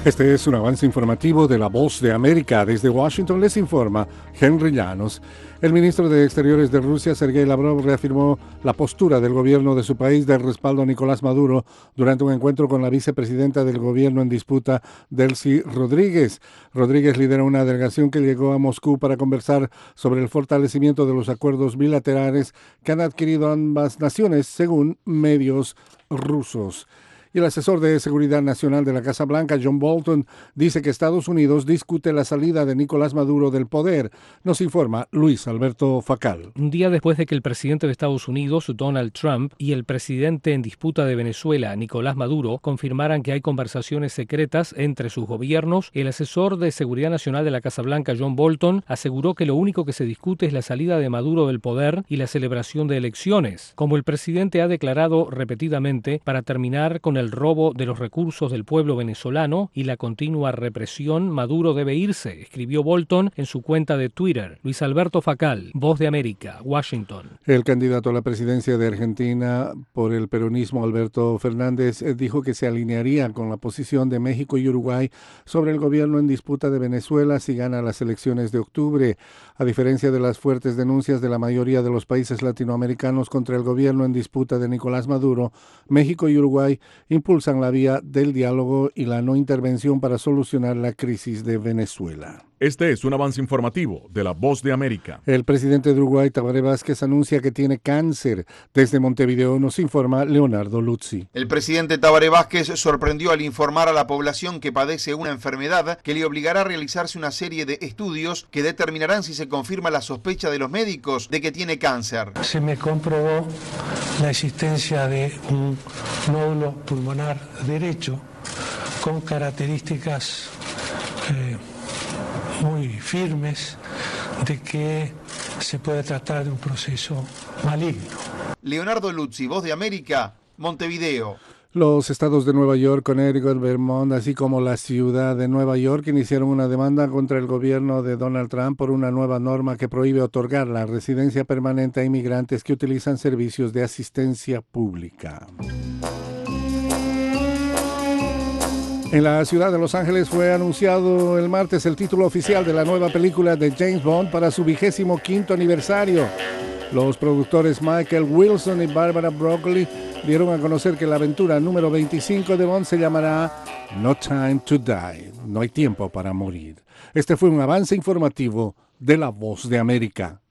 Este es un avance informativo de La Voz de América. Desde Washington les informa Henry Llanos. El ministro de Exteriores de Rusia, Sergei Lavrov, reafirmó la postura del gobierno de su país del respaldo a Nicolás Maduro durante un encuentro con la vicepresidenta del gobierno en disputa, Delcy Rodríguez. Rodríguez lidera una delegación que llegó a Moscú para conversar sobre el fortalecimiento de los acuerdos bilaterales que han adquirido ambas naciones, según medios rusos. Y el asesor de Seguridad Nacional de la Casa Blanca, John Bolton, dice que Estados Unidos discute la salida de Nicolás Maduro del poder. Nos informa Luis Alberto Facal. Un día después de que el presidente de Estados Unidos, Donald Trump, y el presidente en disputa de Venezuela, Nicolás Maduro, confirmaran que hay conversaciones secretas entre sus gobiernos, el asesor de Seguridad Nacional de la Casa Blanca, John Bolton, aseguró que lo único que se discute es la salida de Maduro del poder y la celebración de elecciones. Como el presidente ha declarado repetidamente, para terminar con el robo de los recursos del pueblo venezolano y la continua represión, Maduro debe irse, escribió Bolton en su cuenta de Twitter. Luis Alberto Facal, Voz de América, Washington. El candidato a la presidencia de Argentina por el peronismo, Alberto Fernández, dijo que se alinearía con la posición de México y Uruguay sobre el gobierno en disputa de Venezuela si gana las elecciones de octubre. A diferencia de las fuertes denuncias de la mayoría de los países latinoamericanos contra el gobierno en disputa de Nicolás Maduro, México y Uruguay impulsan la vía del diálogo y la no intervención para solucionar la crisis de Venezuela. Este es un avance informativo de La Voz de América. El presidente de Uruguay, Tabaré Vázquez, anuncia que tiene cáncer. Desde Montevideo nos informa Leonardo Luzzi. El presidente Tabaré Vázquez sorprendió al informar a la población que padece una enfermedad que le obligará a realizarse una serie de estudios que determinarán si se confirma la sospecha de los médicos de que tiene cáncer. Se me comprobó la existencia de un nódulo pulmonar derecho con características muy firmes de que se puede tratar de un proceso maligno. Leonardo Luzzi, Voz de América, Montevideo. Los estados de Nueva York, Connecticut, Vermont, así como la ciudad de Nueva York, iniciaron una demanda contra el gobierno de Donald Trump por una nueva norma que prohíbe otorgar la residencia permanente a inmigrantes que utilizan servicios de asistencia pública. En la ciudad de Los Ángeles fue anunciado el martes el título oficial de la nueva película de James Bond para su 25º aniversario. Los productores Michael Wilson y Barbara Broccoli dieron a conocer que la aventura número 25 de Bond se llamará No Time to Die, no hay tiempo para morir. Este fue un avance informativo de La Voz de América.